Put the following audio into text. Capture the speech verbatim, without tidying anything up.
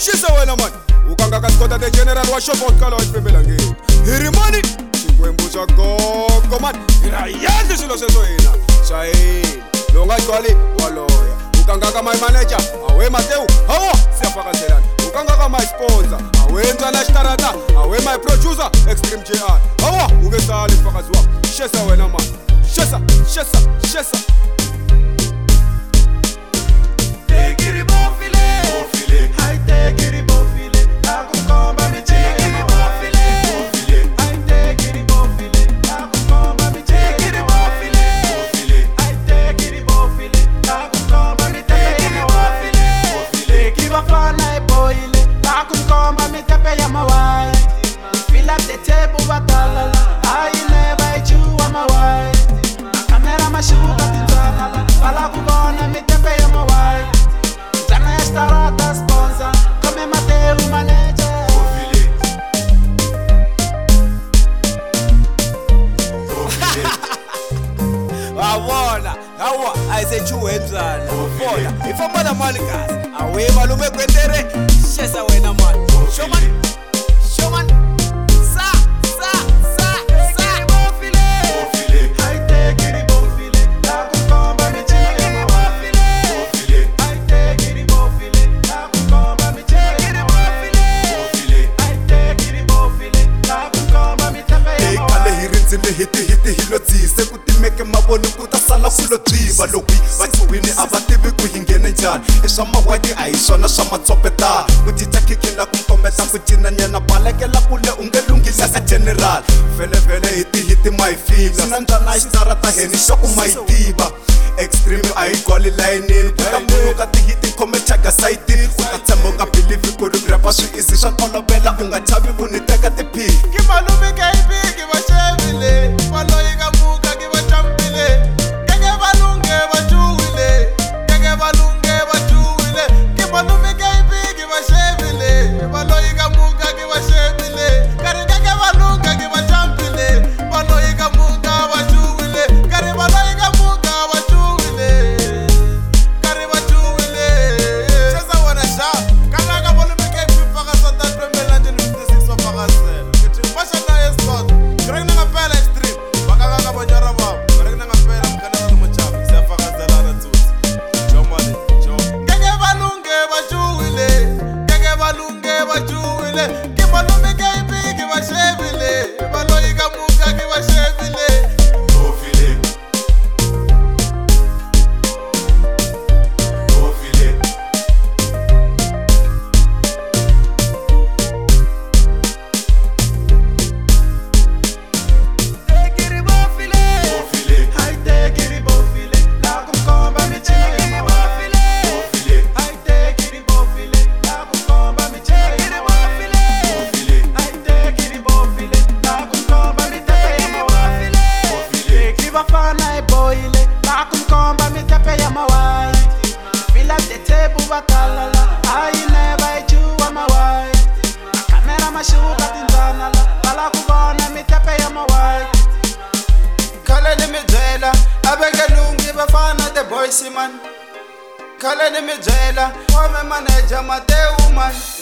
shisa wena man ukangaka skota the general wa shopokala wa pembela ngeni hirimani chikwembu cha gogo man irayanzi silo sezo yena shayini longa twali waloya ukangaka my manager awe Mateu hawo siyafakazelana ukangaka my sponsor awe Nzala Starata awe my producer Extreme J R hawo ungesali mfakazi wako shesa wena man shesa shesa shesa Wawona, hawa, aise chuwe Nzala. Bona, ifamana malikas. Awe malume kwendere, shesa wena man. Showman, showman. Sa, sa, sa, sa. Bofile, bofile. I take it bofile. La kukomba mi cheke bofile. Bofile. I take it bofile. La kukomba mi cheke bofile. Bofile. I take it bofile. La kukomba mi cheke bofile. Kale hirinzi le hiti hiti hilotise kutimeke maboni kutasala kulo tiva lokwi vatsuwini avativi ku hingene njani iswa mawadi a hi swona swa matsopeta ku cinca kikila ku kombeta ku cinanyana balekela kule u nge lunghisa ka general velevele hi tihiti ma hi fila na Nzala Starata heni xoku ma yi tiva Extreme a yi goli layinini ku ta munhu ka tihiti khome chaka sayitini ku ta tshemba u nga believe ku ri rapa swi easy swa tolovela u nga chavi ku ni teka tiphiki ki malume ka yi bigi va xevile valoyi ka muka ki va champile kenge valunge va chuwile kenge valunge va chuwile ki malume ka yi bigi va xevile valoyi ka muka ki va xevile kari kenge valunge ki va champile valoyi ka muka va chuwile kari valoyi ka muka va chuwile kari va chuwile shesa wena sha kanga ka malume ka yi bigi paka sota twembela njeni fifty-six wa pakasela kiti pasha na escort krenga nga pela Extreme bakanga ka bonyara ba krenga nga pela mkanela no mchapa siyafakazela na tsutsi jomali jom kenge valunge va chuwile kenge valunge va chuwile ki malume ka yi bigi va xevile valoyi ka muka ki va xevile bofile bofile Bafana boile, la kumkomba mi tepe ya mawai. Fill up the table batalala, I never do my wife. Kamera mashuka tinzana la, bala kubona mi tepe ya mawai. Kale ni mijela, abenge lungi bafana the boys man. Kale ni mijela, wame manager Mateu man.